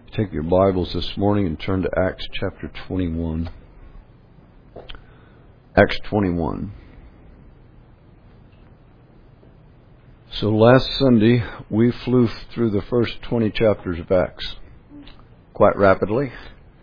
Take your Bibles this morning and turn to Acts chapter 21. Acts 21. So last Sunday, we flew through the first 20 chapters of Acts quite rapidly.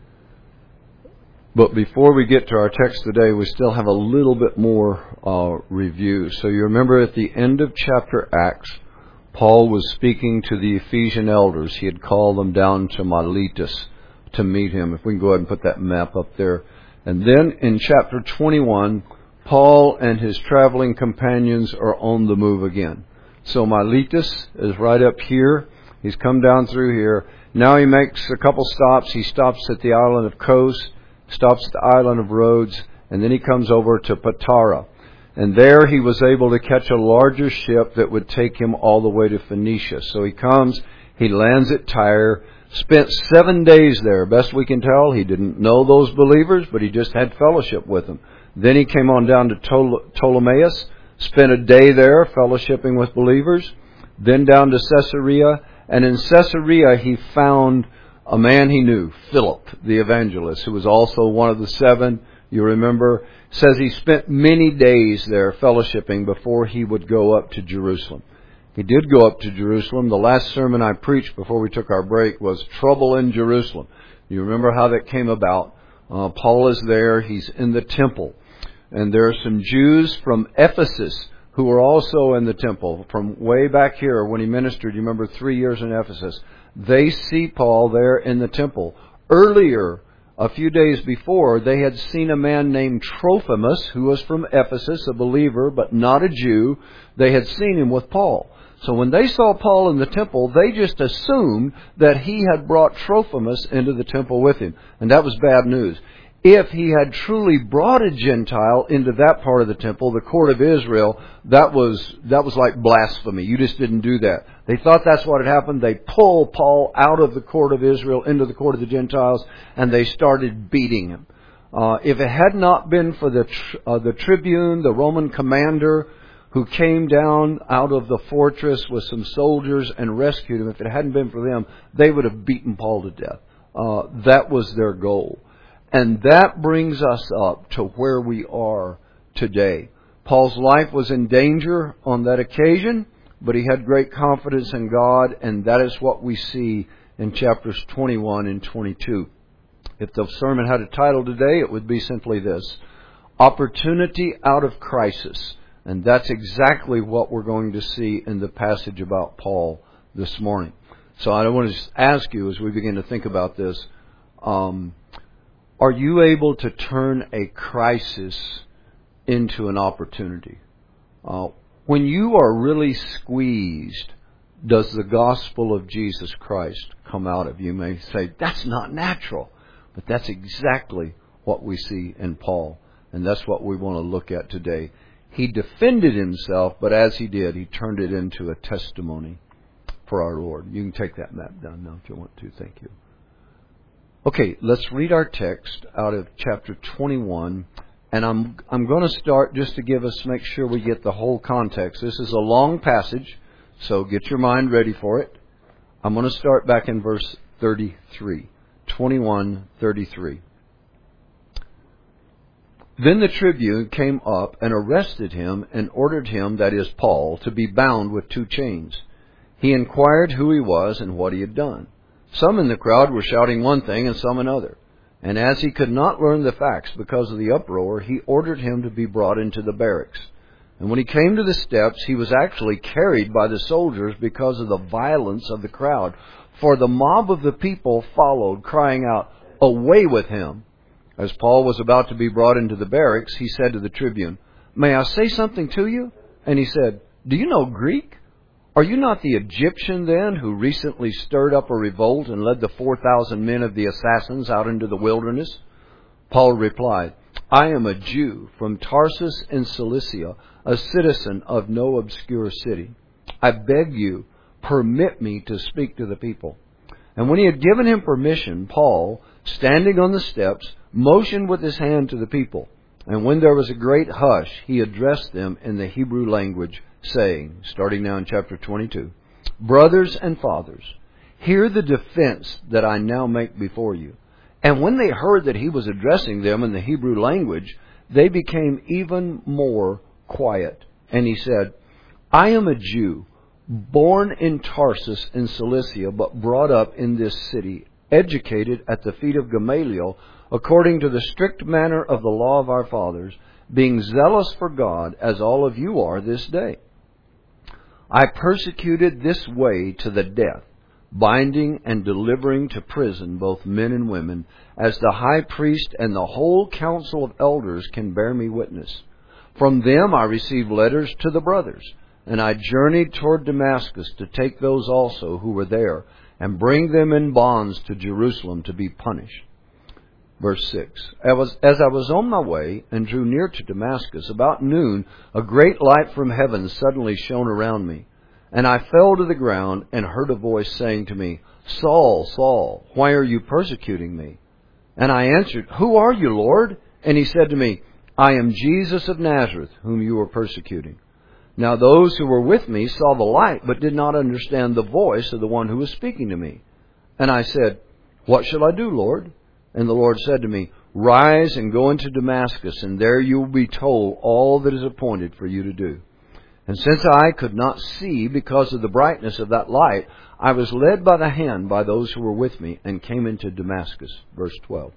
But before we get to our text today, we still have a little bit more review. So you remember at the end of chapter Acts, Paul was speaking to the Ephesian elders. He had called them down to Miletus to meet him. If we can go ahead and put that map up there. And then in chapter 21, Paul and his traveling companions are on the move again. So Miletus is right up here. He's come down through here. Now he makes a couple stops. He stops at the island of Kos, stops at the island of Rhodes, and then he comes over to Patara. And there he was able to catch a larger ship that would take him all the way to Phoenicia. So he comes, he lands at Tyre, spent 7 days there. Best we can tell, he didn't know those believers, but he just had fellowship with them. Then he came on down to Ptolemais, spent a day there fellowshipping with believers. Then down to Caesarea. And in Caesarea he found a man he knew, Philip, the evangelist, who was also one of the 7. You remember, says he spent many days there fellowshipping before he would go up to Jerusalem. He did go up to Jerusalem. The last sermon I preached before we took our break was Trouble in Jerusalem. You remember how that came about. Paul is there. He's in the temple. And there are some Jews from Ephesus who were also in the temple from way back here when he ministered. You remember 3 years in Ephesus. They see Paul there in the temple. Earlier, a few days before, they had seen a man named Trophimus, who was from Ephesus, a believer, but not a Jew. They had seen him with Paul. So when they saw Paul in the temple, they just assumed that he had brought Trophimus into the temple with him. And that was bad news. If he had truly brought a Gentile into that part of the temple, the court of Israel, that was like blasphemy. You just didn't do that. They thought that's what had happened. They pulled Paul out of the court of Israel into the court of the Gentiles, and they started beating him. If it had not been for the tribune, the Roman commander, who came down out of the fortress with some soldiers and rescued him, if it hadn't been for them, they would have beaten Paul to death. That was their goal. And that brings us up to where we are today. Paul's life was in danger on that occasion, but he had great confidence in God, and that is what we see in chapters 21 and 22. If the sermon had a title today, it would be simply this: Opportunity out of Crisis. And that's exactly what we're going to see in the passage about Paul this morning. So I want to ask you, as we begin to think about this, are you able to turn a crisis into an opportunity? When you are really squeezed, does the gospel of Jesus Christ come out of you? You may say, that's not natural. But that's exactly what we see in Paul. And that's what we want to look at today. He defended himself, but as he did, he turned it into a testimony for our Lord. You can take that map down now if you want to. Thank you. Okay, let's read our text out of chapter 21. And I'm going to start just to make sure we get the whole context. This is a long passage, so get your mind ready for it. I'm going to start back in verse 33. 21:33. Then the tribune came up and arrested him and ordered him, that is Paul, to be bound with 2 chains. He inquired who he was and what he had done. Some in the crowd were shouting one thing and some another. And as he could not learn the facts because of the uproar, he ordered him to be brought into the barracks. And when he came to the steps, he was actually carried by the soldiers because of the violence of the crowd. For the mob of the people followed, crying out, "Away with him!" As Paul was about to be brought into the barracks, he said to the tribune, "May I say something to you?" And he said, "Do you know Greek? Are you not the Egyptian then who recently stirred up a revolt and led the 4,000 men of the assassins out into the wilderness?" Paul replied, "I am a Jew from Tarsus in Cilicia, a citizen of no obscure city. I beg you, permit me to speak to the people." And when he had given him permission, Paul, standing on the steps, motioned with his hand to the people. And when there was a great hush, he addressed them in the Hebrew language, saying, starting now in chapter 22, "Brothers and fathers, Hear the defense that I now make before you. And when they heard that he was addressing them in the Hebrew language, they became even more quiet. And he said, I am a Jew, born in Tarsus in Cilicia, but brought up in this city, educated at the feet of Gamaliel, according to the strict manner of the law of our fathers, being zealous for God, as all of you are this day. I persecuted this way to the death, binding and delivering to prison both men and women, as the high priest and the whole council of elders can bear me witness. From them I received letters to the brothers, and I journeyed toward Damascus to take those also who were there, and bring them in bonds to Jerusalem to be punished. Verse 6, As I was on my way and drew near to Damascus, about noon, a great light from heaven suddenly shone around me. And I fell to the ground and heard a voice saying to me, Saul, Saul, why are you persecuting me? And I answered, Who are you, Lord? And he said to me, I am Jesus of Nazareth, whom you are persecuting. Now those who were with me saw the light, but did not understand the voice of the one who was speaking to me. And I said, What shall I do, Lord? And the Lord said to me, Rise and go into Damascus, and there you will be told all that is appointed for you to do. And since I could not see because of the brightness of that light, I was led by the hand by those who were with me, and came into Damascus. Verse 12.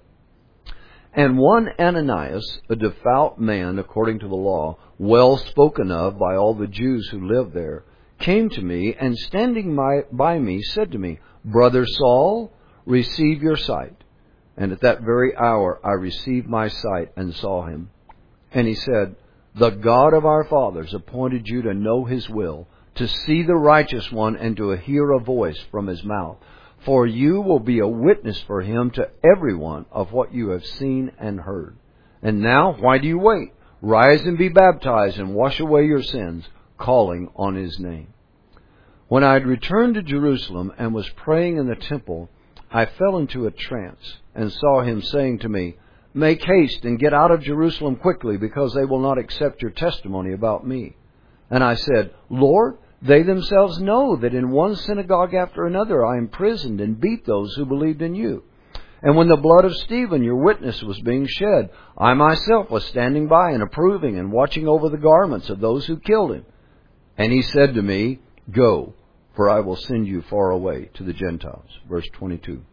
And one Ananias, a devout man according to the law, well spoken of by all the Jews who lived there, came to me, and standing by me said to me, Brother Saul, receive your sight. And at that very hour I received my sight and saw him. And he said, The God of our fathers appointed you to know his will, to see the righteous one, and to hear a voice from his mouth. For you will be a witness for him to everyone of what you have seen and heard. And now, why do you wait? Rise and be baptized and wash away your sins, calling on his name. When I had returned to Jerusalem and was praying in the temple, I fell into a trance and saw him saying to me, Make haste and get out of Jerusalem quickly, because they will not accept your testimony about me. And I said, Lord, they themselves know that in one synagogue after another I imprisoned and beat those who believed in you. And when the blood of Stephen, your witness, was being shed, I myself was standing by and approving and watching over the garments of those who killed him. And he said to me, Go, for I will send you far away to the Gentiles. Verse 22.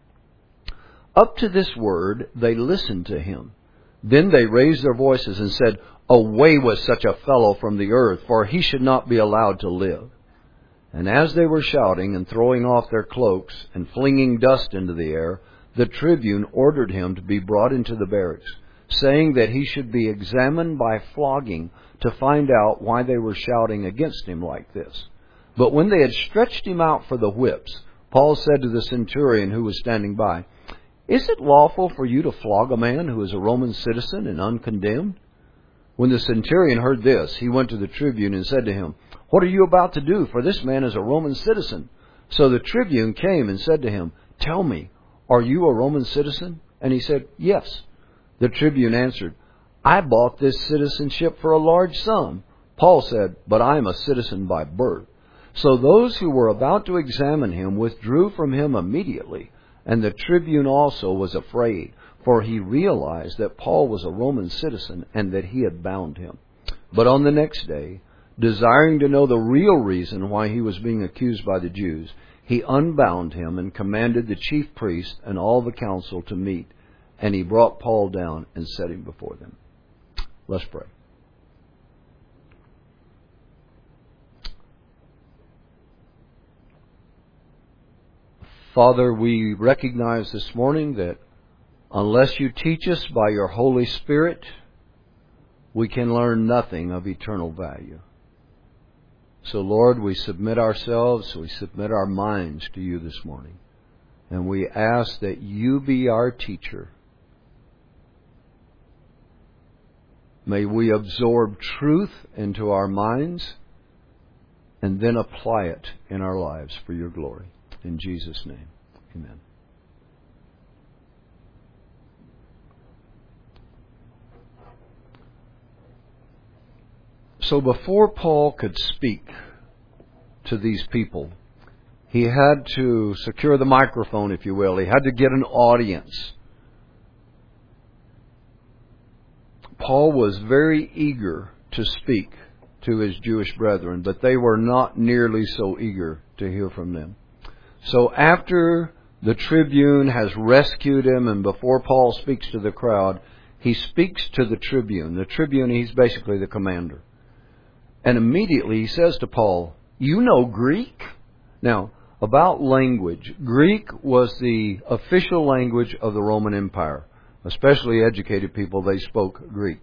Up to this word they listened to him. Then they raised their voices and said, Away with such a fellow from the earth, for he should not be allowed to live. And as they were shouting and throwing off their cloaks and flinging dust into the air, the tribune ordered him to be brought into the barracks, saying that he should be examined by flogging to find out why they were shouting against him like this. But when they had stretched him out for the whips, Paul said to the centurion who was standing by, Is it lawful for you to flog a man who is a Roman citizen and uncondemned? When the centurion heard this, he went to the tribune and said to him, What are you about to do? For this man is a Roman citizen. So the tribune came and said to him, Tell me, are you a Roman citizen? And he said, Yes. The tribune answered, I bought this citizenship for a large sum. Paul said, But I am a citizen by birth. So those who were about to examine him withdrew from him immediately, and the tribune also was afraid, for he realized that Paul was a Roman citizen and that he had bound him. But on the next day, desiring to know the real reason why he was being accused by the Jews, he unbound him and commanded the chief priest and all the council to meet, and he brought Paul down and set him before them. Let's pray. Father, we recognize this morning that unless you teach us by your Holy Spirit, we can learn nothing of eternal value. So, Lord, we submit ourselves, we submit our minds to you this morning. And we ask that you be our teacher. May we absorb truth into our minds and then apply it in our lives for your glory. In Jesus' name, amen. So before Paul could speak to these people, He had to secure the microphone, if you will. He had to get an audience. Paul was very eager to speak to his Jewish brethren, but they were not nearly so eager to hear from them. So after the tribune has rescued him, and before Paul speaks to the crowd, he speaks to the tribune. The tribune, he's basically the commander. And immediately he says to Paul, "You know Greek?" Now, about language, Greek was the official language of the Roman Empire. Especially educated people, they spoke Greek.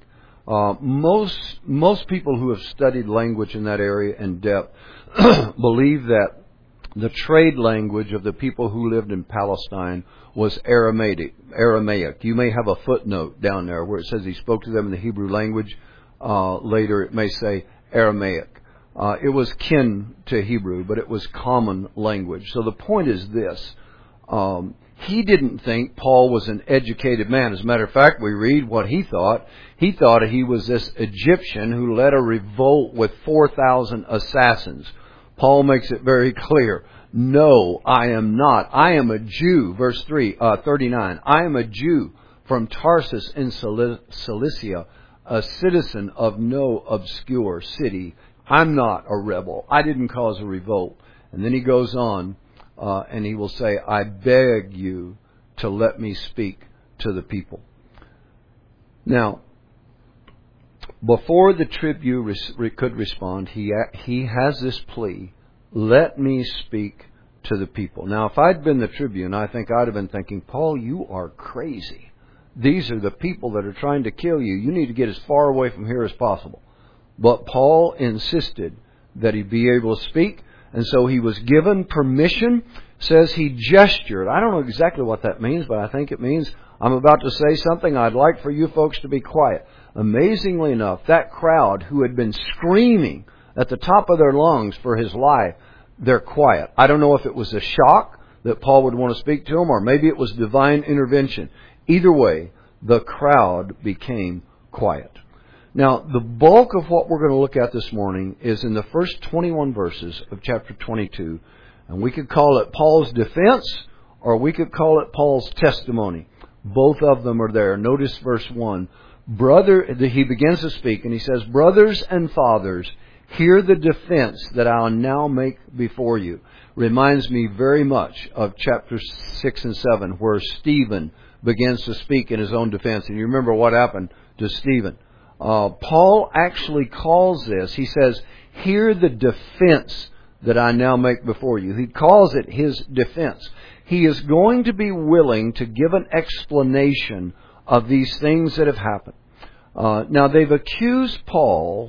Most people who have studied language in that area in depth believe that the trade language of the people who lived in Palestine was Aramaic. You may have a footnote down there where it says he spoke to them in the Hebrew language. Later it may say Aramaic. It was kin to Hebrew, but it was common language. So the point is this. He didn't think Paul was an educated man. As a matter of fact, we read what he thought. He thought he was this Egyptian who led a revolt with 4,000 assassins. Paul makes it very clear. No, I am not. I am a Jew. Verse 39. I am a Jew from Tarsus in Cilicia, a citizen of no obscure city. I'm not a rebel. I didn't cause a revolt. And then he goes on. And he will say, I beg you to let me speak to the people. Now, before the tribune could respond, he has this plea, let me speak to the people. Now, if I'd been the tribune, I think I'd have been thinking, Paul, you are crazy. These are the people that are trying to kill you. You need to get as far away from here as possible. But Paul insisted that he be able to speak. And so he was given permission. Says he gestured. I don't know exactly what that means, but I think it means I'm about to say something. I'd like for you folks to be quiet. Amazingly enough, that crowd who had been screaming at the top of their lungs for his life, they're quiet. I don't know if it was a shock that Paul would want to speak to them, or maybe it was divine intervention. Either way, the crowd became quiet. Now, the bulk of what we're going to look at this morning is in the first 21 verses of chapter 22. And we could call it Paul's defense, or we could call it Paul's testimony. Both of them are there. Notice verse 1. He begins to speak, and he says, Brothers and fathers, hear the defense that I'll now make before you. Reminds me very much of chapter 6 and 7, where Stephen begins to speak in his own defense. And you remember what happened to Stephen. Paul actually calls this, he says, hear the defense that I now make before you. He calls it his defense. He is going to be willing to give an explanation of these things that have happened. Now, they've accused Paul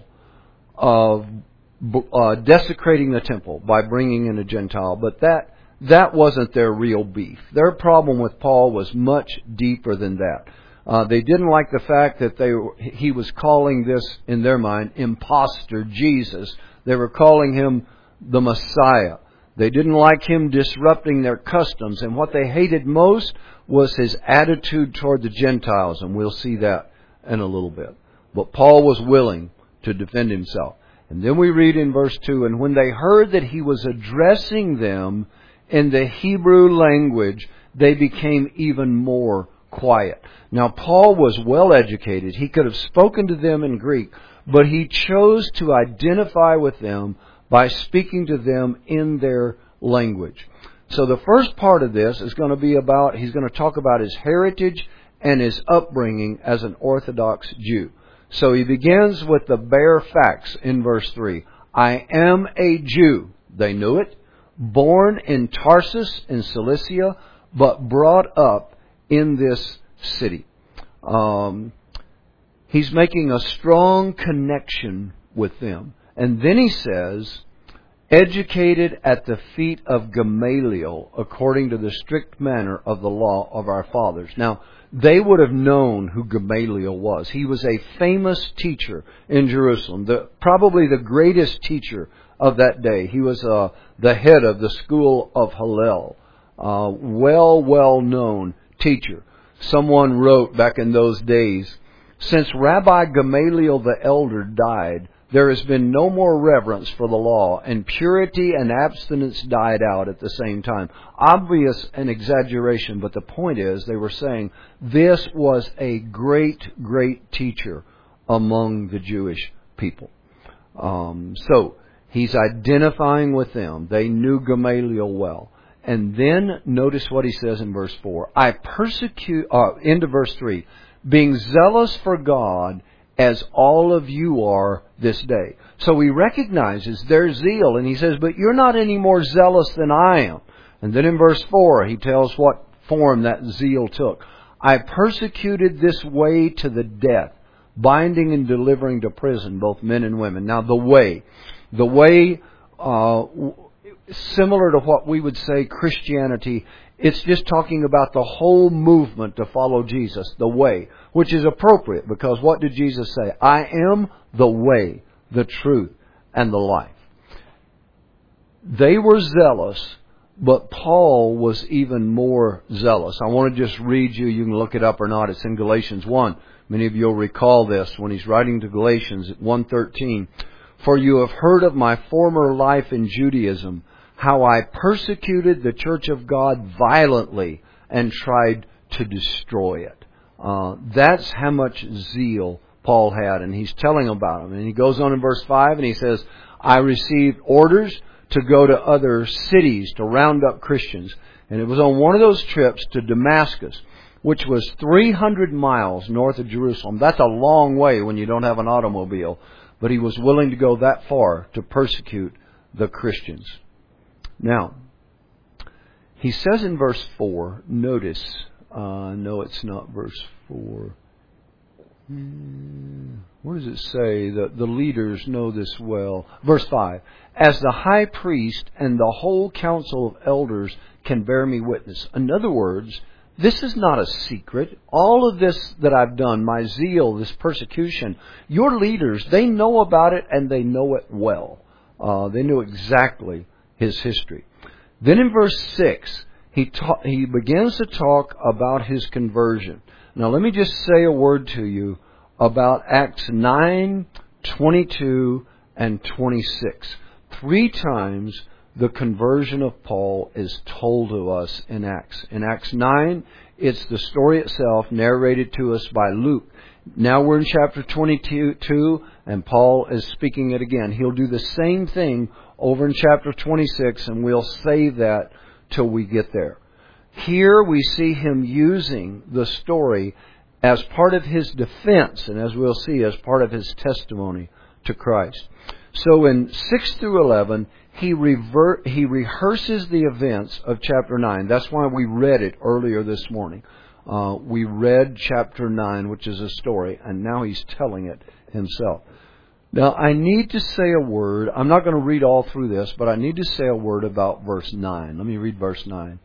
of desecrating the temple by bringing in a Gentile, but that wasn't their real beef. Their problem with Paul was much deeper than that. They didn't like the fact that he was calling this, in their mind, imposter Jesus. They were calling him the Messiah. They didn't like him disrupting their customs. And what they hated most was his attitude toward the Gentiles. And we'll see that in a little bit. But Paul was willing to defend himself. And then we read in verse 2, and when they heard that he was addressing them in the Hebrew language, they became even more quiet. Now, Paul was well educated. He could have spoken to them in Greek, but he chose to identify with them by speaking to them in their language. So the first part of this is going to be he's going to talk about his heritage and his upbringing as an Orthodox Jew. So he begins with the bare facts in verse 3. I am a Jew. They knew it. Born in Tarsus in Cilicia, but brought up in this city. He's making a strong connection with them. And then he says, educated at the feet of Gamaliel, according to the strict manner of the law of our fathers. Now, they would have known who Gamaliel was. He was a famous teacher in Jerusalem, probably the greatest teacher of that day. He was the head of the school of Hillel, well-known teacher. Someone wrote back in those days, since Rabbi Gamaliel the elder died, there has been no more reverence for the law, and purity and abstinence died out at the same time. Obvious an exaggeration, but the point is they were saying this was a great, great teacher among the Jewish people. So he's identifying with them. They knew Gamaliel well. And then notice what he says in verse 4. I persecute, into verse 3, being zealous for God as all of you are this day. So he recognizes their zeal, and he says, but you're not any more zealous than I am. And then in verse 4, he tells what form that zeal took. I persecuted this way to the death, binding and delivering to prison both men and women. Now the way, similar to what we would say Christianity, it's just talking about the whole movement to follow Jesus, the way, which is appropriate because what did Jesus say? I am the way, the truth, and the life. They were zealous, but Paul was even more zealous. I want to just read you can look it up or not. It's in Galatians 1. Many of you will recall this when he's writing to Galatians at 1:13. For you have heard of my former life in Judaism, how I persecuted the church of God violently and tried to destroy it. That's how much zeal Paul had, and he's telling about him. And he goes on in verse 5 and he says, I received orders to go to other cities to round up Christians. And it was on one of those trips to Damascus, which was 300 miles north of Jerusalem. That's a long way when you don't have an automobile. But he was willing to go that far to persecute the Christians. Now, he says in verse 4, notice, no, it's not verse 4. What does it say? The leaders know this well. Verse 5, as the high priest and the whole council of elders can bear me witness. In other words, this is not a secret. All of this that I've done, my zeal, this persecution, your leaders, they know about it and they know it well. They knew exactly his history. Then in verse 6, he begins to talk about his conversion. Now let me just say a word to you about Acts 9, 22, and 26. 3 times the conversion of Paul is told to us in Acts. In Acts 9, it's the story itself narrated to us by Luke. Now we're in chapter 22, and Paul is speaking it again. He'll do the same thing over in chapter 26, and we'll save that till we get there. Here we see him using the story as part of his defense, and as we'll see, as part of his testimony to Christ. So in 6 through 11, he rehearses the events of chapter 9. That's why we read it earlier this morning. We read chapter 9, which is a story, and now he's telling it himself. Now, I need to say a word. I'm not going to read all through this, but I need to say a word about verse 9. Let me read verse 9.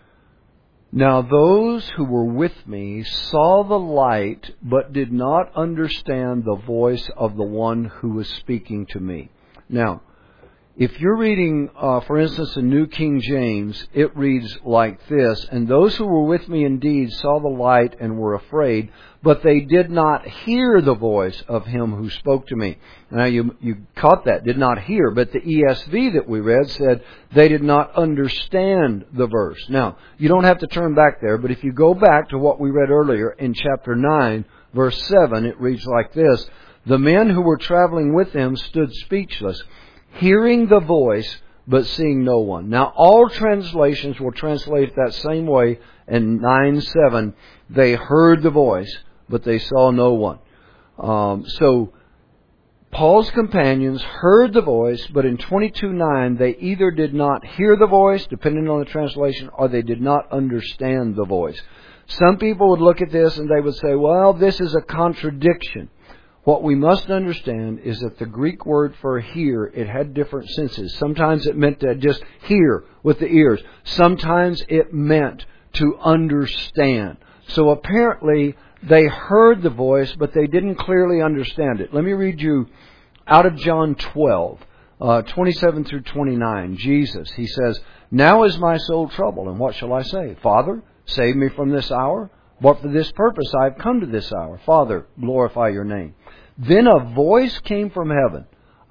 Now those who were with me saw the light, but did not understand the voice of the one who was speaking to me. Now, if you're reading, for instance, the New King James, it reads like this, and those who were with me indeed saw the light and were afraid, but they did not hear the voice of him who spoke to me. Now you caught that, did not hear, but the ESV that we read said they did not understand the verse. Now, you don't have to turn back there, but if you go back to what we read earlier in chapter 9, verse 7, it reads like this, the men who were traveling with him stood speechless, hearing the voice, but seeing no one. Now, all translations will translate that same way in 9:7. They heard the voice, but they saw no one. So, Paul's companions heard the voice, but in 22:9, they either did not hear the voice, depending on the translation, or they did not understand the voice. Some people would look at this and they would say, well, this is a contradiction. What we must understand is that the Greek word for hear, it had different senses. Sometimes it meant to just hear with the ears. Sometimes it meant to understand. So apparently they heard the voice, but they didn't clearly understand it. Let me read you out of John 12, 27 through 29. Jesus, he says, now is my soul troubled, and what shall I say? Father, save me from this hour. But for this purpose I have come to this hour. Father, glorify your name. Then a voice came from heaven.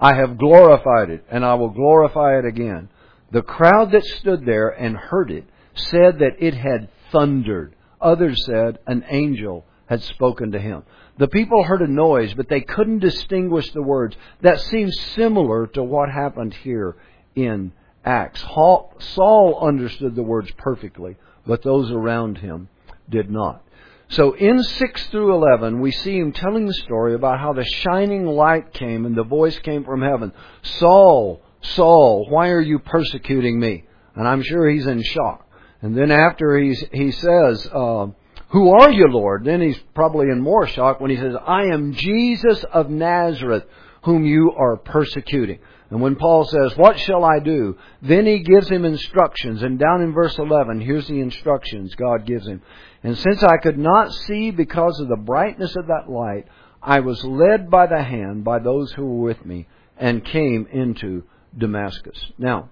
I have glorified it, and I will glorify it again. The crowd that stood there and heard it said that it had thundered. Others said an angel had spoken to him. The people heard a noise, but they couldn't distinguish the words. That seems similar to what happened here in Acts. Saul understood the words perfectly, but those around him did not. So in 6 through 11, we see him telling the story about how the shining light came and the voice came from heaven. Saul, Saul, why are you persecuting me? And I'm sure he's in shock. And then after he says, who are you, Lord? Then he's probably in more shock when he says, I am Jesus of Nazareth, whom you are persecuting. And when Paul says, what shall I do? Then he gives him instructions. And down in verse 11, here's the instructions God gives him. And since I could not see because of the brightness of that light, I was led by the hand by those who were with me and came into Damascus. Now,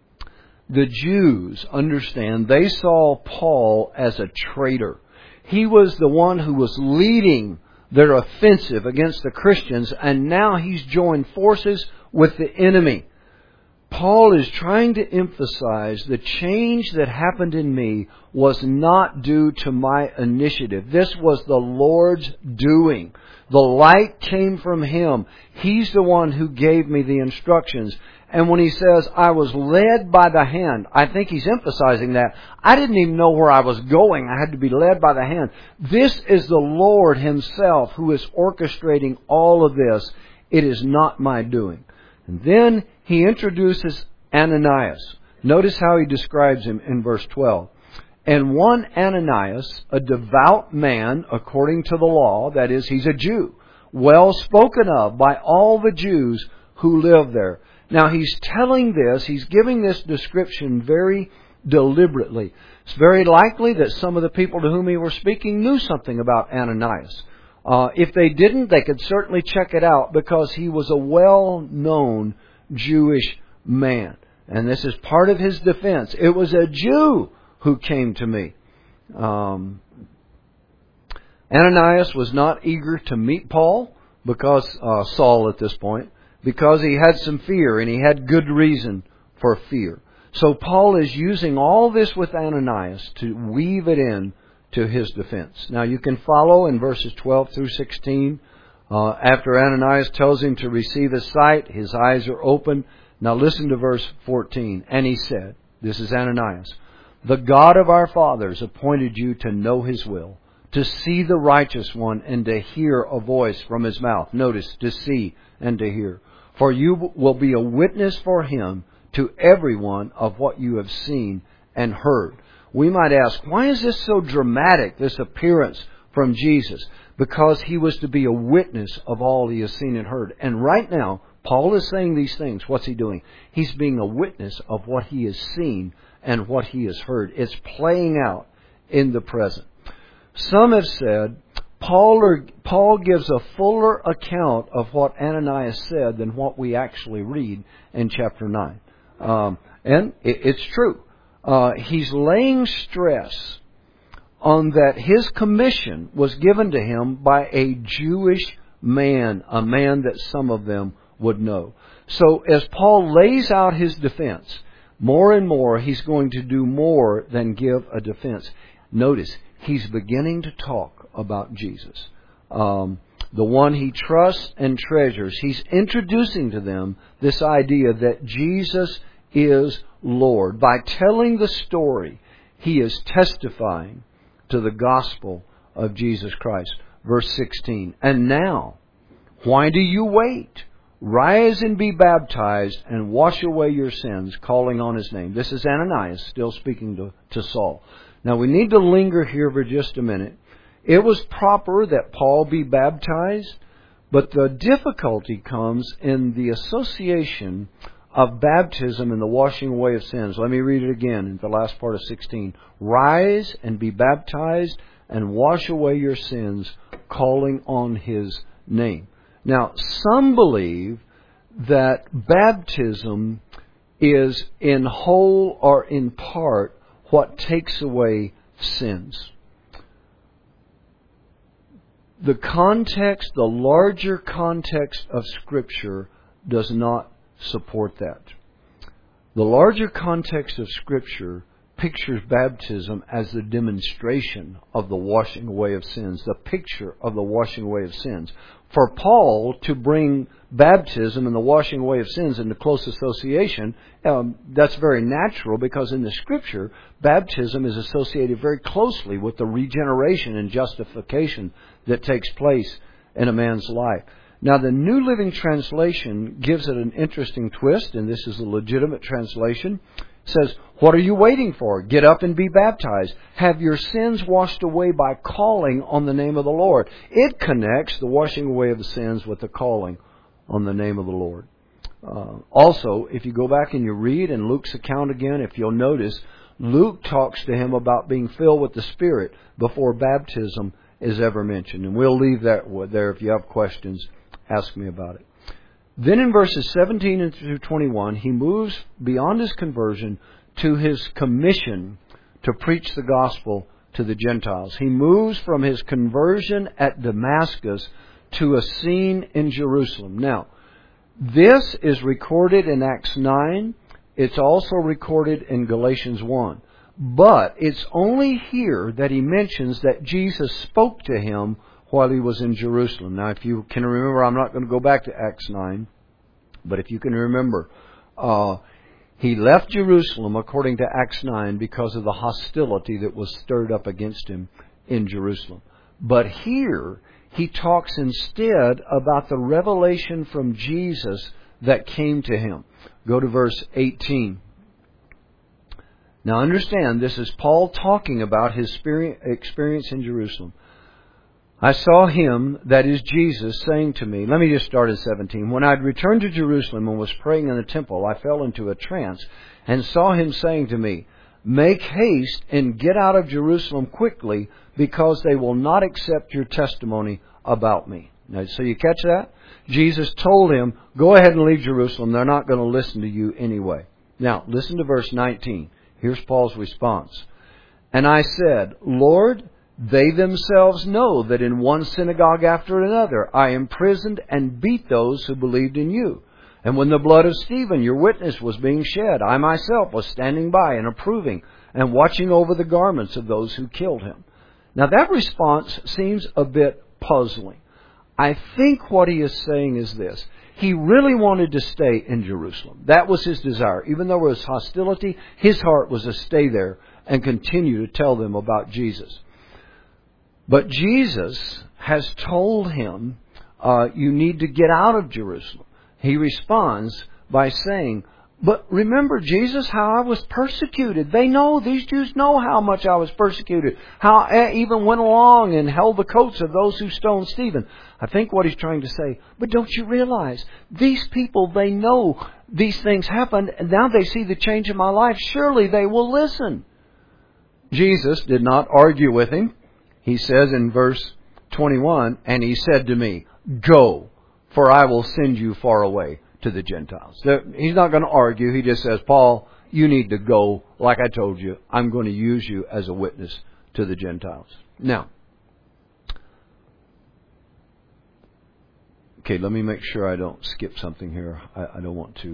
the Jews understand they saw Paul as a traitor. He was the one who was leading their offensive against the Christians, and now he's joined forces with the enemy. Paul is trying to emphasize the change that happened in me was not due to my initiative. This was the Lord's doing. The light came from Him. He's the one who gave me the instructions. And when he says, I was led by the hand, I think he's emphasizing that. I didn't even know where I was going. I had to be led by the hand. This is the Lord Himself who is orchestrating all of this. It is not my doing. And then he introduces Ananias. Notice how he describes him in verse 12. And one Ananias, a devout man according to the law, that is, he's a Jew, well spoken of by all the Jews who live there. Now he's telling this, he's giving this description very deliberately. It's very likely that some of the people to whom he was speaking knew something about Ananias. If they didn't, they could certainly check it out because he was a well-known Jewish man. And this is part of his defense. It was a Jew who came to me. Ananias was not eager to meet Paul, because Saul at this point, because he had some fear, and he had good reason for fear. So Paul is using all this with Ananias to weave it in to his defense. Now you can follow in verses 12 through 16. After Ananias tells him to receive his sight, his eyes are open. Now listen to verse 14. And he said, this is Ananias, the God of our fathers appointed you to know His will, to see the righteous one and to hear a voice from His mouth. Notice, to see and to hear. For you will be a witness for Him to everyone of what you have seen and heard. We might ask, why is this so dramatic, this appearance from Jesus? Because He was to be a witness of all He has seen and heard. And right now, Paul is saying these things. What's he doing? He's being a witness of what he has seen and what he has heard. It's playing out in the present. Some have said Paul gives a fuller account of what Ananias said than what we actually read in chapter 9. And it's true. He's laying stress on that his commission was given to him by a Jewish man, a man that some of them would know. So as Paul lays out his defense, more and more he's going to do more than give a defense. Notice, he's beginning to talk about Jesus, the one he trusts and treasures. He's introducing to them this idea that Jesus is Lord. By telling the story, he is testifying to the gospel of Jesus Christ. Verse 16, and now, why do you wait? Rise and be baptized and wash away your sins, calling on His name. This is Ananias still speaking to Saul. Now we need to linger here for just a minute. It was proper that Paul be baptized, but the difficulty comes in the association of baptism and the washing away of sins. Let me read it again in the last part of 16. Rise and be baptized and wash away your sins, calling on His name. Now, some believe that baptism is in whole or in part what takes away sins. The context, the larger context of Scripture does not support that. The larger context of Scripture pictures baptism as the demonstration of the washing away of sins, the picture of the washing away of sins. For Paul to bring baptism and the washing away of sins into close association, that's very natural, because in the Scripture, baptism is associated very closely with the regeneration and justification that takes place in a man's life. Now, the New Living Translation gives it an interesting twist, and this is a legitimate translation. It says, "What are you waiting for? Get up and be baptized. Have your sins washed away by calling on the name of the Lord." It connects the washing away of the sins with the calling on the name of the Lord. Also, if you go back and you read in Luke's account again, if you'll notice, Luke talks to him about being filled with the Spirit before baptism is ever mentioned. And we'll leave that there. If you have questions, ask me about it. Then in verses 17 through 21, he moves beyond his conversion to his commission to preach the gospel to the Gentiles. He moves from his conversion at Damascus to a scene in Jerusalem. Now, this is recorded in Acts 9. It's also recorded in Galatians 1. But it's only here that he mentions that Jesus spoke to him while he was in Jerusalem. Now, if you can remember, I'm not going to go back to Acts 9, but if you can remember, he left Jerusalem, according to Acts 9, because of the hostility that was stirred up against him in Jerusalem. But here, he talks instead about the revelation from Jesus that came to him. Go to verse 18. Now understand, this is Paul talking about his experience in Jerusalem. "I saw him," that is Jesus, "saying to me," let me just start at 17. "When I had returned to Jerusalem and was praying in the temple, I fell into a trance and saw him saying to me, 'Make haste and get out of Jerusalem quickly, because they will not accept your testimony about me.'" Now, so you catch that? Jesus told him, go ahead and leave Jerusalem. They're not going to listen to you anyway. Now, listen to verse 19. Here's Paul's response. "And I said, Lord, they themselves know that in one synagogue after another I imprisoned and beat those who believed in you. And when the blood of Stephen, your witness, was being shed, I myself was standing by and approving and watching over the garments of those who killed him." Now that response seems a bit puzzling. I think what he is saying is this. He really wanted to stay in Jerusalem. That was his desire. Even though there was hostility, his heart was to stay there and continue to tell them about Jesus. But Jesus has told him, you need to get out of Jerusalem. He responds by saying, "But remember, Jesus, how I was persecuted. These Jews know how much I was persecuted. How I even went along and held the coats of those who stoned Stephen." I think what he's trying to say, but don't you realize, these people, they know these things happened, and now they see the change in my life. Surely they will listen. Jesus did not argue with him. He says in verse 21, "And he said to me, go, for I will send you far away to the Gentiles." He's not going to argue. He just says, "Paul, you need to go. Like I told you, I'm going to use you as a witness to the Gentiles." Now, okay, let me make sure I don't skip something here. I don't want to.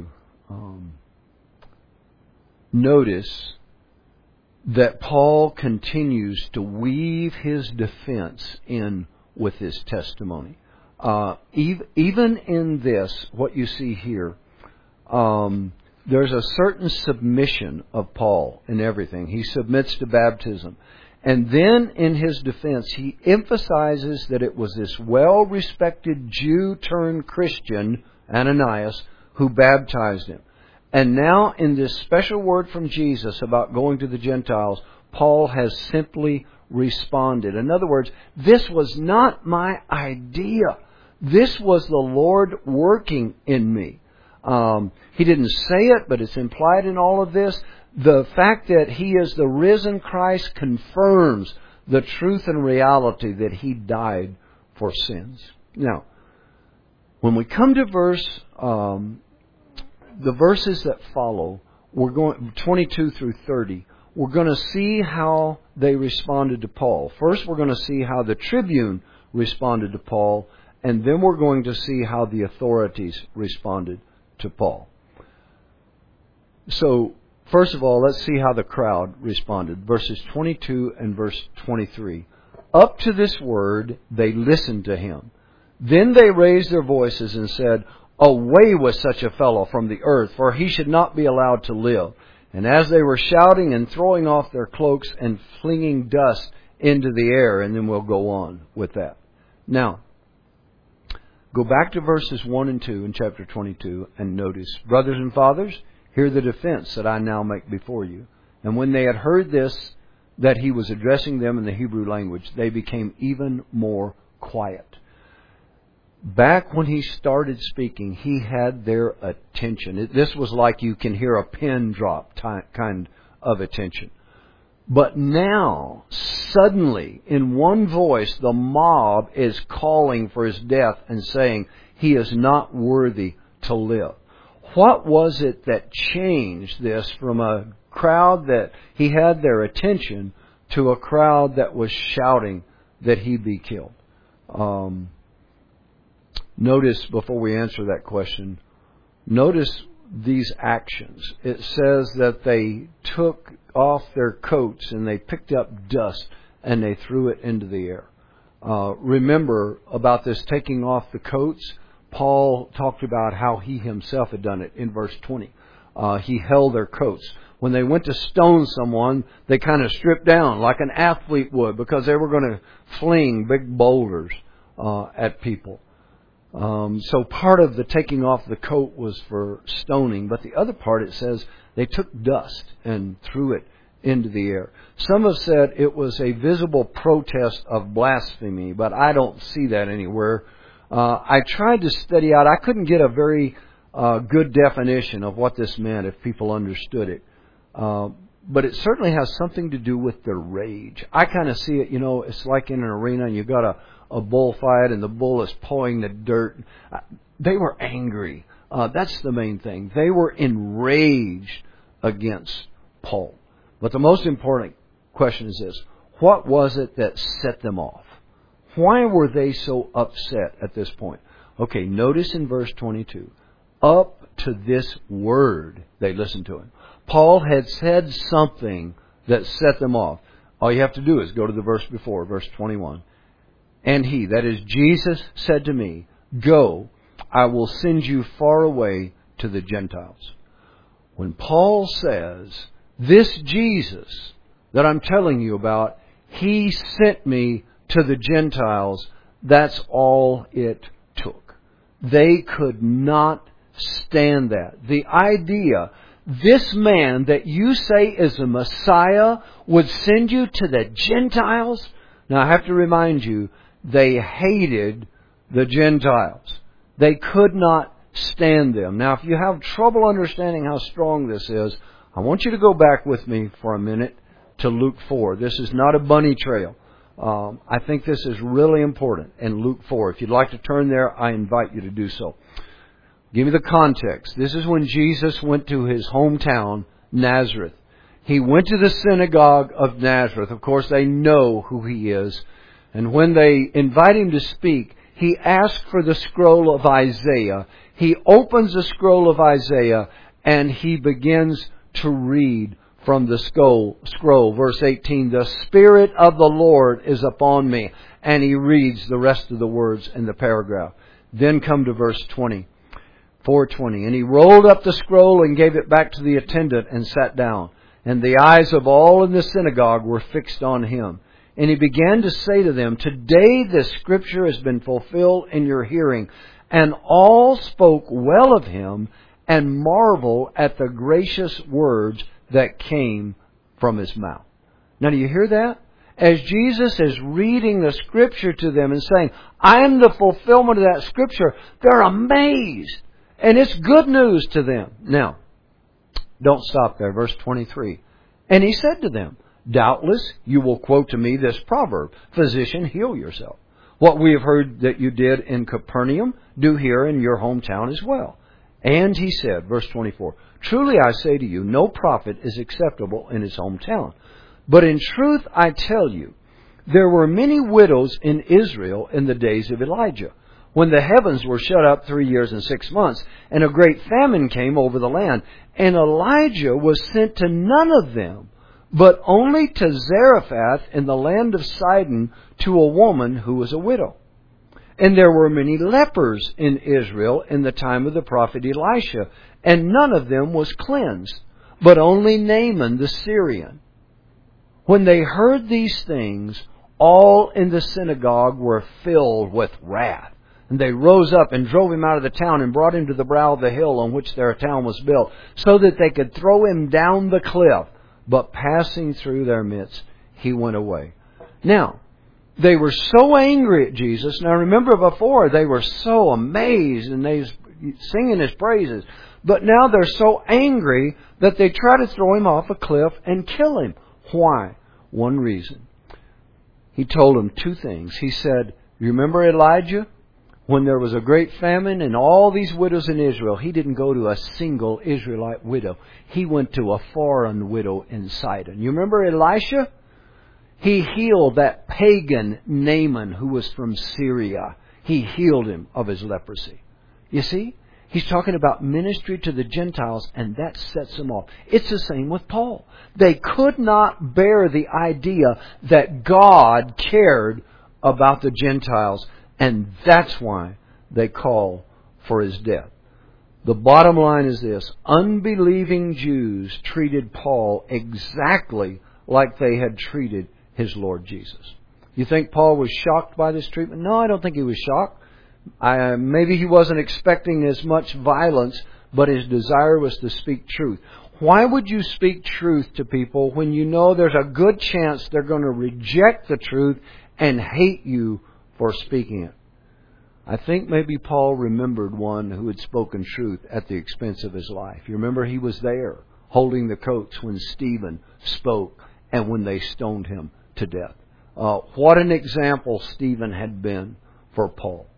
Notice that Paul continues to weave his defense in with his testimony. Even in this, what you see here, there's a certain submission of Paul in everything. He submits to baptism. And then in his defense, he emphasizes that it was this well-respected Jew-turned-Christian, Ananias, who baptized him. And now in this special word from Jesus about going to the Gentiles, Paul has simply responded. In other words, this was not my idea. This was the Lord working in me. He didn't say it, but it's implied in all of this. The fact that He is the risen Christ confirms the truth and reality that He died for sins. Now, when we come to the verses that follow, we're going 22 through 30. We're going to see how they responded to Paul. First, we're going to see how the tribune responded to Paul, and then we're going to see how the authorities responded to Paul. So, first of all, let's see how the crowd responded. Verses 22 and verse 23. Up to this word, they listened to him. Then they raised their voices and said, Away with such a fellow from the earth, for he should not be allowed to live. And as they were shouting and throwing off their cloaks and flinging dust into the air, and then we'll go on with that. Now, go back to verses 1 and 2 in chapter 22 and notice, Brothers and fathers, hear the defense that I now make before you. And when they had heard this, that he was addressing them in the Hebrew language, they became even more quiet. Back when he started speaking, he had their attention. This was like you can hear a pin drop kind of attention. But now, suddenly, in one voice, the mob is calling for his death and saying, he is not worthy to live. What was it that changed this from a crowd that he had their attention to a crowd that was shouting that he be killed? Notice, before we answer that question, notice these actions. It says that they took off their coats and they picked up dust and they threw it into the air. Remember about this taking off the coats, Paul talked about how he himself had done it in verse 20. He held their coats. When they went to stone someone, they kind of stripped down like an athlete would because they were going to fling big boulders at people. So part of the taking off the coat was for stoning, but the other part, it says, they took dust and threw it into the air. Some have said it was a visible protest of blasphemy, but I don't see that anywhere. I tried to study out. I couldn't get a very good definition of what this meant if people understood it. But it certainly has something to do with their rage. I kind of see it, it's like in an arena and you've got a bullfight and the bull is pawing the dirt. They were angry. That's the main thing. They were enraged against Paul. But the most important question is this. What was it that set them off? Why were they so upset at this point? Okay, notice in verse 22. Up to this word, they listened to him. Paul had said something that set them off. All you have to do is go to the verse before, verse 21. And he, that is Jesus, said to me, Go, I will send you far away to the Gentiles. When Paul says, this Jesus that I'm telling you about, he sent me to the Gentiles, that's all it took. They could not stand that. The idea, this man that you say is a Messiah would send you to the Gentiles? Now I have to remind you, they hated the Gentiles. They could not stand them. Now if you have trouble understanding how strong this is, I want you to go back with me for a minute to Luke 4. This is not a bunny trail. I think this is really important in Luke 4. If you'd like to turn there, I invite you to do so. Give me the context. This is when Jesus went to his hometown, Nazareth. He went to the synagogue of Nazareth. Of course, they know who he is. And when they invite him to speak, he asks for the scroll of Isaiah. He opens the scroll of Isaiah and he begins to read from the scroll. Verse 18, the Spirit of the Lord is upon me. And he reads the rest of the words in the paragraph. Then come to verse 20. 4:20. And he rolled up the scroll and gave it back to the attendant and sat down. And the eyes of all in the synagogue were fixed on him. And he began to say to them, Today this scripture has been fulfilled in your hearing. And all spoke well of him and marveled at the gracious words that came from his mouth. Now do you hear that? As Jesus is reading the scripture to them and saying, I am the fulfillment of that scripture, they're amazed. And it's good news to them. Now, don't stop there. Verse 23. And he said to them, Doubtless you will quote to me this proverb, Physician, heal yourself. What we have heard that you did in Capernaum, do here in your hometown as well. And he said, verse 24, Truly I say to you, no prophet is acceptable in his hometown. But in truth I tell you, there were many widows in Israel in the days of Elijah, when the heavens were shut up 3 years and 6 months, and a great famine came over the land. And Elijah was sent to none of them, but only to Zarephath in the land of Sidon, to a woman who was a widow. And there were many lepers in Israel in the time of the prophet Elisha, and none of them was cleansed, but only Naaman the Syrian. When they heard these things, all in the synagogue were filled with wrath. And they rose up and drove him out of the town and brought him to the brow of the hill on which their town was built, so that they could throw him down the cliff. But passing through their midst, he went away. Now, they were so angry at Jesus. Now remember before, they were so amazed and they were singing His praises. But now they're so angry that they try to throw Him off a cliff and kill Him. Why? One reason. He told them two things. He said, you remember Elijah? When there was a great famine and all these widows in Israel, he didn't go to a single Israelite widow. He went to a foreign widow in Sidon. You remember Elisha? He healed that pagan Naaman who was from Syria. He healed him of his leprosy. You see? He's talking about ministry to the Gentiles, and that sets them off. It's the same with Paul. They could not bear the idea that God cared about the Gentiles, and that's why they call for his death. The bottom line is this. Unbelieving Jews treated Paul exactly like they had treated his Lord Jesus. You think Paul was shocked by this treatment? No, I don't think he was shocked. Maybe he wasn't expecting as much violence, but his desire was to speak truth. Why would you speak truth to people when you know there's a good chance they're going to reject the truth and hate you for speaking it? I think maybe Paul remembered one who had spoken truth at the expense of his life. You remember he was there holding the coats when Stephen spoke and when they stoned him to death. What an example Stephen had been for Paul.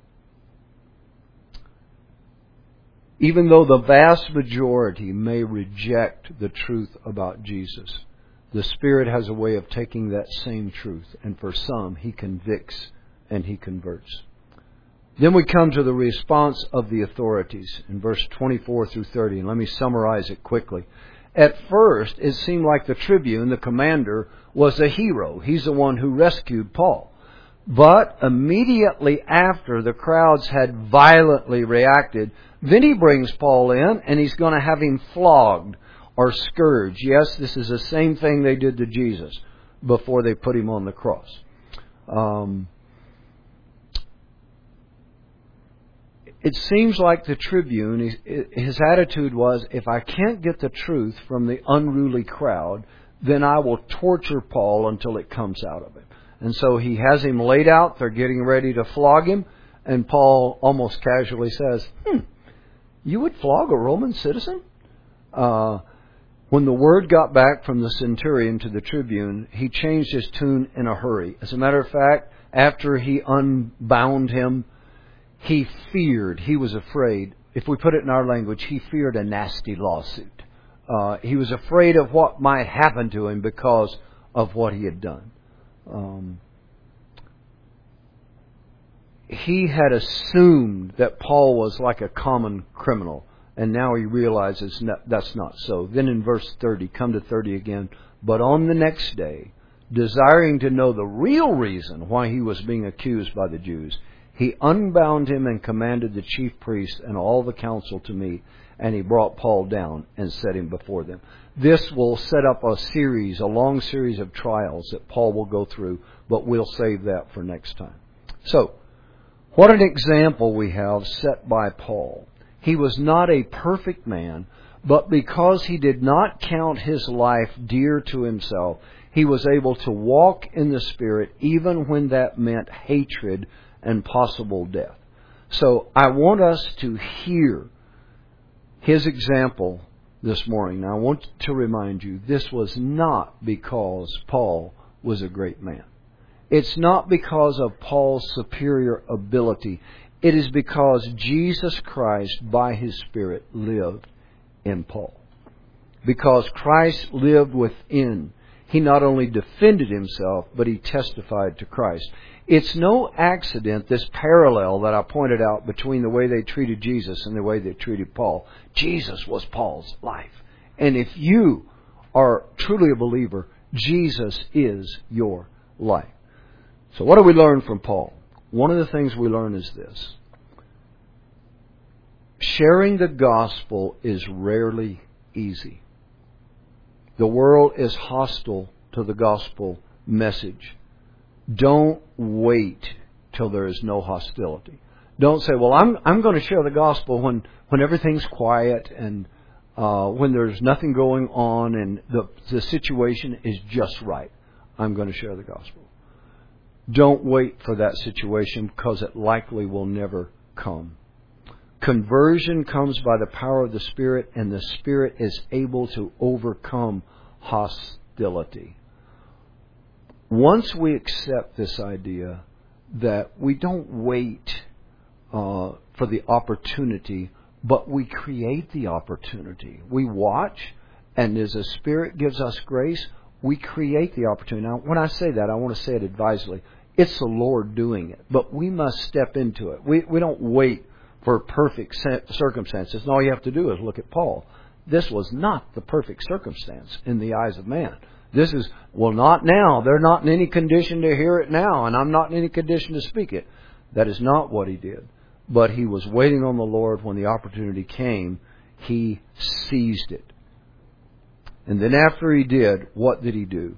Even though the vast majority may reject the truth about Jesus, the Spirit has a way of taking that same truth, and for some, He convicts and He converts. Then we come to the response of the authorities in verse 24 through 30, and let me summarize it quickly. At first, it seemed like the tribune, the commander, was a hero. He's the one who rescued Paul. But immediately after the crowds had violently reacted, then he brings Paul in and he's going to have him flogged or scourged. Yes, this is the same thing they did to Jesus before they put him on the cross. It seems like the tribune, his attitude was, if I can't get the truth from the unruly crowd, then I will torture Paul until it comes out of him. And so he has him laid out. They're getting ready to flog him. And Paul almost casually says, you would flog a Roman citizen? When the word got back from the centurion to the tribune, he changed his tune in a hurry. As a matter of fact, after he unbound him, he feared, he was afraid. If we put it in our language, he feared a nasty lawsuit. He was afraid of what might happen to him because of what he had done. He had assumed that Paul was like a common criminal, and now he realizes that's not so. Then in verse 30, come to 30 again. But on the next day, desiring to know the real reason why he was being accused by the Jews, he unbound him and commanded the chief priests and all the council to meet, and he brought Paul down and set him before them. This will set up a long series of trials that Paul will go through, but we'll save that for next time. So, what an example we have set by Paul. He was not a perfect man, but because he did not count his life dear to himself, he was able to walk in the Spirit even when that meant hatred and possible death. So I want us to hear his example this morning. Now I want to remind you, this was not because Paul was a great man. It's not because of Paul's superior ability. It is because Jesus Christ, by His Spirit, lived in Paul. Because Christ lived within he not only defended himself, but he testified to Christ. It's no accident, this parallel that I pointed out between the way they treated Jesus and the way they treated Paul. Jesus was Paul's life. And if you are truly a believer, Jesus is your life. So what do we learn from Paul? One of the things we learn is this. Sharing the gospel is rarely easy. The world is hostile to the gospel message. Don't wait till there is no hostility. Don't say, well, I'm going to share the gospel when everything's quiet and when there's nothing going on and the situation is just right. I'm going to share the gospel. Don't wait for that situation because it likely will never come. Conversion comes by the power of the Spirit, and the Spirit is able to overcome hostility. Once we accept this idea that we don't wait for the opportunity, but we create the opportunity. We watch, and as the Spirit gives us grace, we create the opportunity. Now, when I say that, I want to say it advisedly. It's the Lord doing it, but we must step into it. We don't wait for perfect circumstances. And all you have to do is look at Paul. This was not the perfect circumstance in the eyes of man. This is, well, not now. They're not in any condition to hear it now, and I'm not in any condition to speak it. That is not what he did. But he was waiting on the Lord. When the opportunity came, he seized it. And then after he did, what did he do?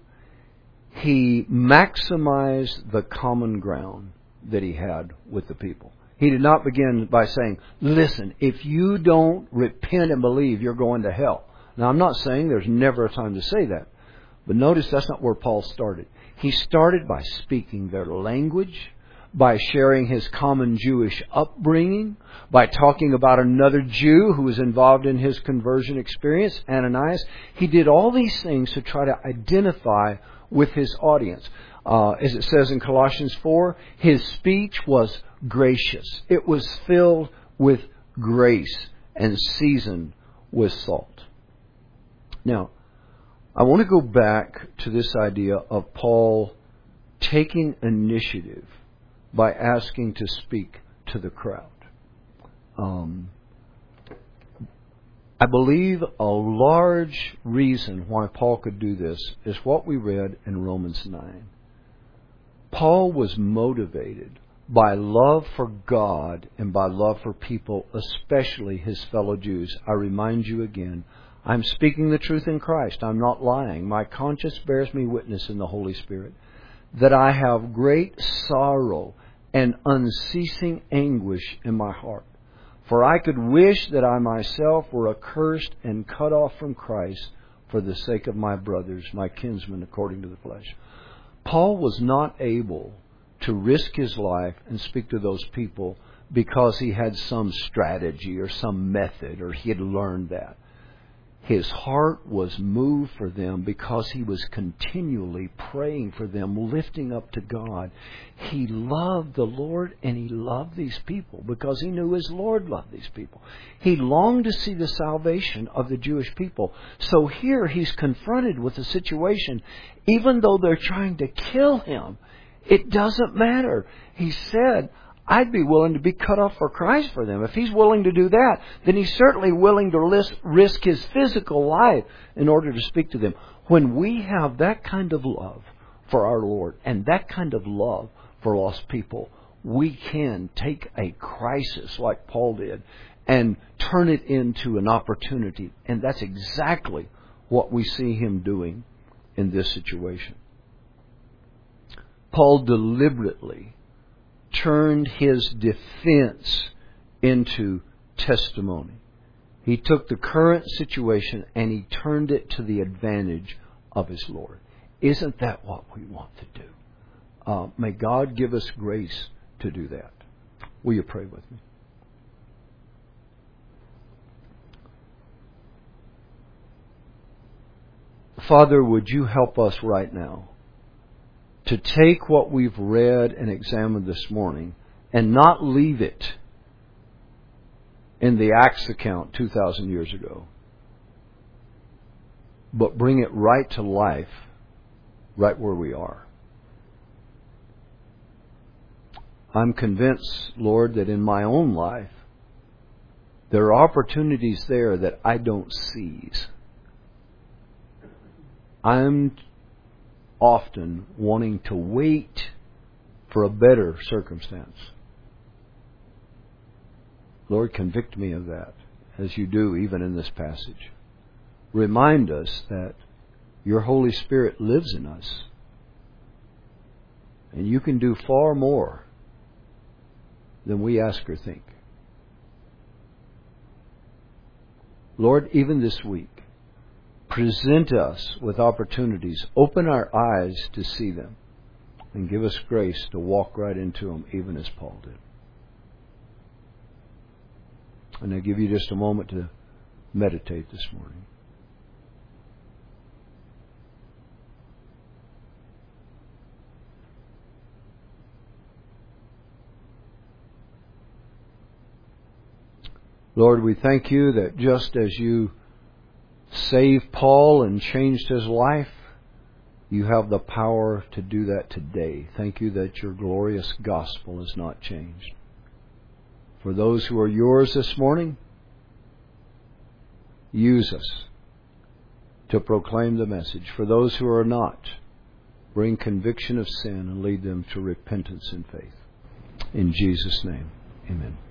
He maximized the common ground that he had with the people. He did not begin by saying, listen, if you don't repent and believe, you're going to hell. Now, I'm not saying there's never a time to say that. But notice that's not where Paul started. He started by speaking their language, by sharing his common Jewish upbringing, by talking about another Jew who was involved in his conversion experience, Ananias. He did all these things to try to identify with his audience. As it says in Colossians 4, his speech was gracious. It was filled with grace and seasoned with salt. Now, I want to go back to this idea of Paul taking initiative by asking to speak to the crowd. I believe a large reason why Paul could do this is what we read in Romans 9. Paul was motivated by love for God and by love for people, especially his fellow Jews. I remind you again, I'm speaking the truth in Christ. I'm not lying. My conscience bears me witness in the Holy Spirit that I have great sorrow and unceasing anguish in my heart. For I could wish that I myself were accursed and cut off from Christ for the sake of my brothers, my kinsmen according to the flesh. Paul was not able to risk his life and speak to those people because he had some strategy or some method or he had learned that. His heart was moved for them because he was continually praying for them, lifting up to God. He loved the Lord and he loved these people because he knew his Lord loved these people. He longed to see the salvation of the Jewish people. So here he's confronted with a situation, even though they're trying to kill him, it doesn't matter. He said, I'd be willing to be cut off for Christ for them. If he's willing to do that, then he's certainly willing to risk his physical life in order to speak to them. When we have that kind of love for our Lord and that kind of love for lost people, we can take a crisis like Paul did and turn it into an opportunity. And that's exactly what we see him doing in this situation. Paul deliberately turned his defense into testimony. He took the current situation and he turned it to the advantage of his Lord. Isn't that what we want to do? May God give us grace to do that. Will you pray with me? Father, would you help us right now to take what we've read and examined this morning and not leave it in the Acts account 2,000 years ago, but bring it right to life right where we are. I'm convinced, Lord, that in my own life, there are opportunities there that I don't seize. I'm often wanting to wait for a better circumstance. Lord, convict me of that, as you do even in this passage. Remind us that your Holy Spirit lives in us, and you can do far more than we ask or think. Lord, even this week, present us with opportunities. Open our eyes to see them, and give us grace to walk right into them, even as Paul did. And I give you just a moment to meditate this morning. Lord, we thank you that just as you saved Paul and changed his life, you have the power to do that today. Thank you that your glorious gospel has not changed. For those who are yours this morning, use us to proclaim the message. For those who are not, bring conviction of sin and lead them to repentance and faith. In Jesus' name, amen.